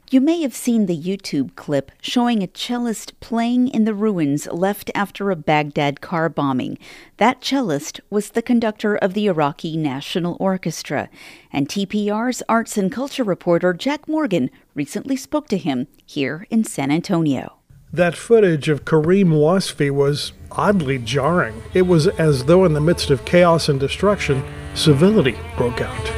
You may have seen the YouTube clip showing a cellist playing in the ruins left after a Baghdad car bombing. That cellist was the conductor of the Iraqi National Orchestra. And TPR's arts and culture reporter Jack Morgan recently spoke to him here in San Antonio. That footage of Kareem Wasfi was oddly jarring. It was as though in the midst of chaos and destruction, civility broke out.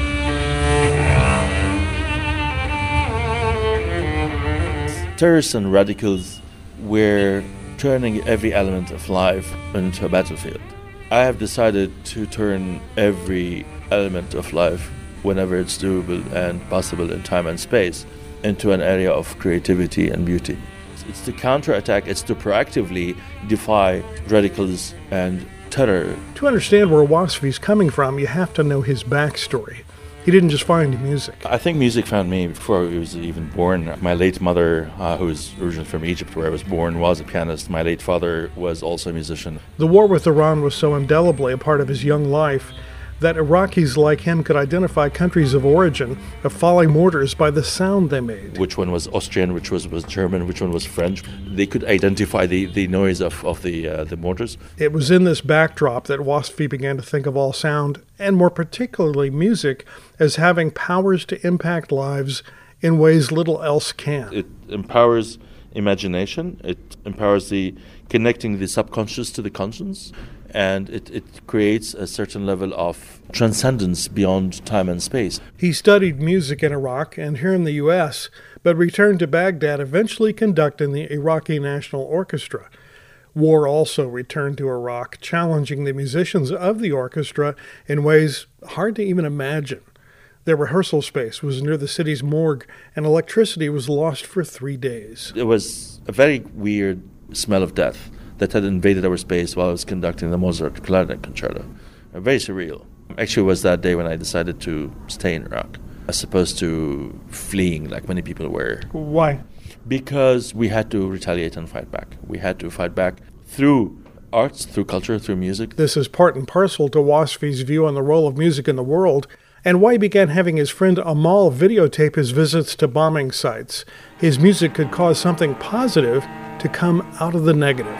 Terrorists and radicals were turning every element of life into a battlefield. I have decided to turn every element of life, whenever it's doable and possible in time and space, into an area of creativity and beauty. It's to counterattack, it's to proactively defy radicals and terror. To understand where Wasfi's coming from, you have to know his backstory. He didn't just find music. I think music found me before I was even born. My late mother, who is originally from Egypt, where I was born, was a pianist. My late father was also a musician. The war with Iran was so indelibly a part of his young life that Iraqis like him could identify countries of origin of falling mortars by the sound they made. Which one was Austrian, which was German, which one was French. They could identify the noise of the mortars. It was in this backdrop that Wasfi began to think of all sound, and more particularly music, as having powers to impact lives in ways little else can. It empowers imagination, it empowers connecting the subconscious to the conscious, and it creates a certain level of transcendence beyond time and space. He studied music in Iraq and here in the U.S., but returned to Baghdad, eventually conducting the Iraqi National Orchestra. War also returned to Iraq, challenging the musicians of the orchestra in ways hard to even imagine. Their rehearsal space was near the city's morgue, and electricity was lost for 3 days. It was a very weird smell of death that had invaded our space while I was conducting the Mozart Clarinet Concerto. Very surreal. Actually, it was that day when I decided to stay in Iraq, as opposed to fleeing like many people were. Why? Because we had to retaliate and fight back. We had to fight back through arts, through culture, through music. This is part and parcel to Wasfi's view on the role of music in the world, and why he began having his friend Amal videotape his visits to bombing sites. His music could cause something positive to come out of the negative.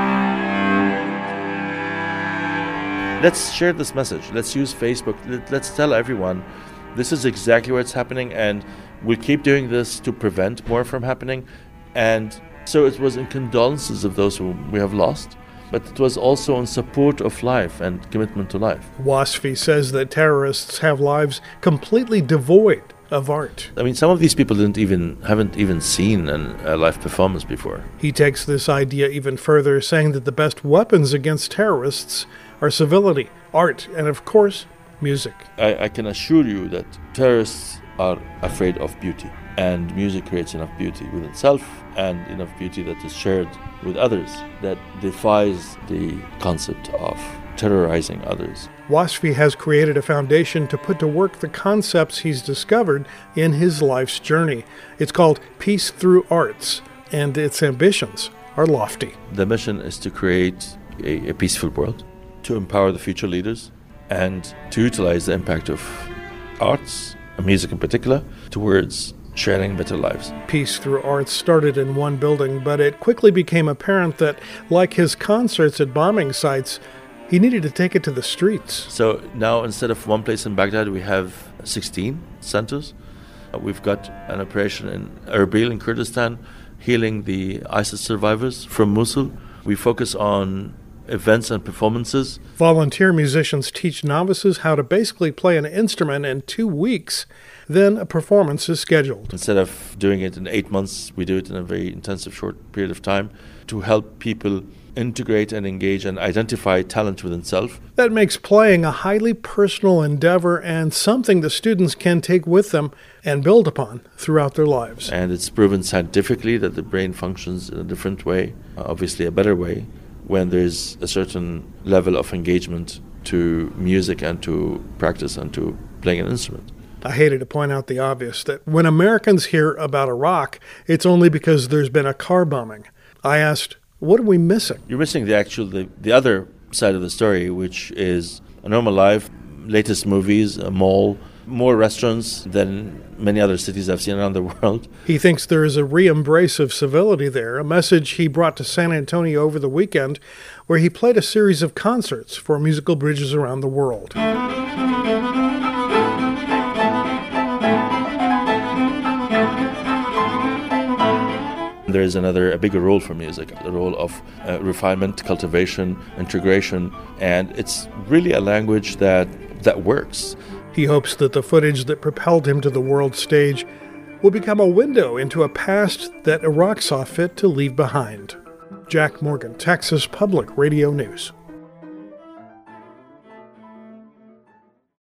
Let's share this message. Let's use Facebook. Let's tell everyone this is exactly what's happening, and we'll keep doing this to prevent more from happening. And so it was in condolences of those who we have lost, but it was also in support of life and commitment to life. Wasfi says that terrorists have lives completely devoid of art. I mean, some of these people haven't even seen a live performance before. He takes this idea even further, saying that the best weapons against terrorists are civility, art, and of course, music. I can assure you that terrorists are afraid of beauty, and music creates enough beauty within itself and enough beauty that is shared with others that defies the concept of terrorizing others. Wasfi has created a foundation to put to work the concepts he's discovered in his life's journey. It's called Peace Through Arts, and its ambitions are lofty. The mission is to create a peaceful world, to empower the future leaders, and to utilize the impact of arts, music in particular, towards sharing better lives. Peace Through Arts started in one building, but it quickly became apparent that, like his concerts at bombing sites, he needed to take it to the streets. So now, instead of one place in Baghdad, we have 16 centers. We've got an operation in Erbil in Kurdistan, healing the ISIS survivors from Mosul. We focus on events and performances. Volunteer musicians teach novices how to basically play an instrument in 2 weeks. Then a performance is scheduled. Instead of doing it in 8 months, we do it in a very intensive, short period of time to help people integrate and engage and identify talent within self. That makes playing a highly personal endeavor and something the students can take with them and build upon throughout their lives. And it's proven scientifically that the brain functions in a different way, obviously a better way, when there's a certain level of engagement to music and to practice and to playing an instrument. I hated to point out the obvious, that when Americans hear about Iraq, it's only because there's been a car bombing. I asked, what are we missing? You're missing the other side of the story, which is a normal life, latest movies, a mall, more restaurants than many other cities I've seen around the world. He thinks there is a re-embrace of civility there, a message he brought to San Antonio over the weekend, where he played a series of concerts for musical bridges around the world. There is a bigger role for music, the role of refinement, cultivation, integration, and it's really a language that works. He hopes that the footage that propelled him to the world stage will become a window into a past that Iraq saw fit to leave behind. Jack Morgan, Texas Public Radio News.